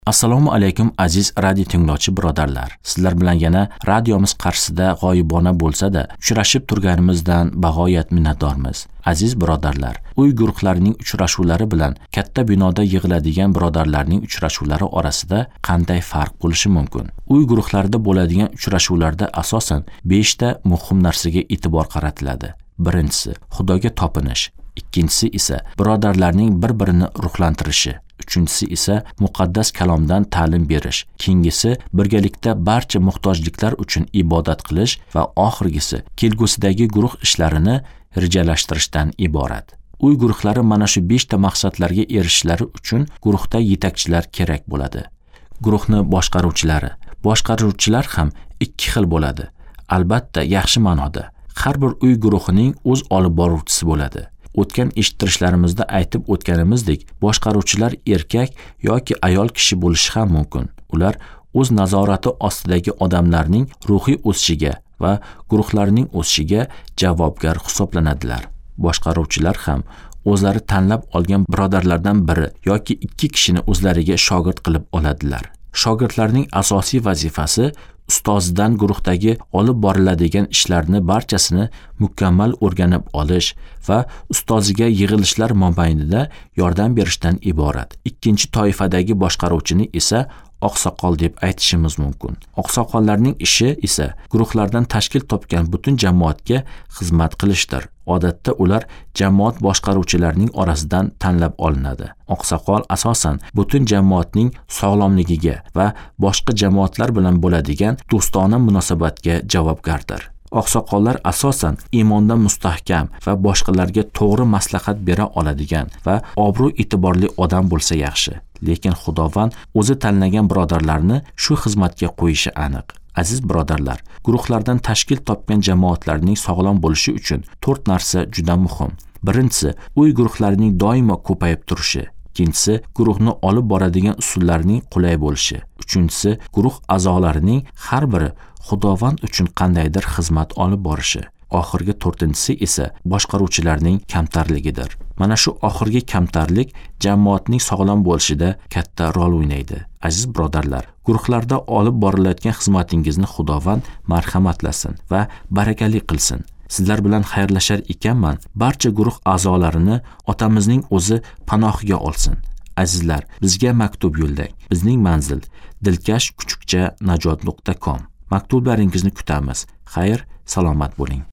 Assalomu alaykum aziz radio tinglovchi birodarlar. Sizlar bilan yana radiomiz qarshisida g'oyibona bo'lsa-da, uchrashib turganimizdan bag'oyat minnatdormiz. Aziz birodarlar, uy guruhlarining uchrashuvlari bilan katta binoda yig'iladigan birodarlarning uchrashuvlari orasida qanday farq bo'lishi mumkin? Uy guruhlarida bo'ladigan uchrashuvlarda asosan 5 ta muhim narsaga e'tibor qaratiladi. Birinchisi, Xudoga topinish. Ikkinchisi esa birodarlarning bir-birini ruhlantirishi. Uchinchisi esa muqaddas kalomdan ta'lim berish. Keyingisi birgalikda barcha muhtojliklar uchun ibodat qilish va oxirgisi kelgusidagi guruh ishlarini rejalashtirishdan iborat. Uy guruhlari mana shu 5 ta maqsadlarga erishishlari uchun guruhda yetakchilar kerak bo'ladi. Guruhni boshqaruvchilar ham 2 xil bo'ladi. Albatta, yaxshi ma'noda. Har bir uy guruhining o'z olib boruvchisi bo'ladi. O'tgan eshittirishlarimizda aytib o'tganimizdek, boshqaruvchilar erkak yoki ayol kishi bo'lishi ham mumkin. Ular o'z nazorati ostidagi odamlarning ruhiy o'sishiga va guruhlarining o'sishiga javobgar hisoblanadilar. Boshqaruvchilar ham o'zlari tanlab olgan birodarlardan biri yoki 2 kishini o'zlariga shogird qilib oladilar. Shogirdlarning asosiy vazifasi ustozidan guruhdagi olib boriladigan ishlarni barchasini mukammal o'rganib olish va ustoziga yig'ilishlar mobaynida yordam berishdan iborat. Ikkinchi toifadagi boshqaruvchini esa oqsoqol deb aytishimiz mumkin. Oqsoqollarning ishi esa guruhlardan tashkil topgan butun jamoatga xizmat qilishdir. Odatda ular jamoat boshqaruvchilarining orasidan tanlab olinadi. Oqsoqol asosan butun jamoatning sog'lomligiga va boshqa jamoatlar bilan bo'ladigan do'stona munosabatga javobgardir. Oqsoqollar asosan iymonda mustahkam va boshqalarga to'g'ri maslahat bera oladigan va obro' e'tiborli odam bo'lsa yaxshi. Lekin Xudovand o'zi tanlagan birodarlarni shu xizmatga qo'yishi aniq. Aziz birodarlar, guruhlardan tashkil topgan jamoatlarning sog'lom bo'lishi uchun 4 narsa juda muhim. Birinchisi, uy guruhlarining doimo ko'payib turishi. Ikkinchisi, guruhni olib boradigan usullarning qulay bo'lishi. Uchinchisi, guruh a'zolarining har biri Xudovand uchun qandaydir xizmat olib borishi. Oxirgi 4-inchisi esa boshqaruvchilarning kamtarligidir. Mana shu oxirgi kamtarlik jamoatning sog'lom bo'lishida katta rol o'ynaydi. Aziz birodarlar, guruhlarda olib borilayotgan xizmatingizni Xudovand marhamatlasin va barakali qilsin. Sizlar bilan xayrlashar ekanman, barcha guruh a'zolarini otamizning o'zi panohiga olsin. Azizlar, bizga maktub yo'llang. Bizning manzil dilkash-kuchukcha najot.com. Maktublaringizni kutamiz. Xayr, salomat bo'ling.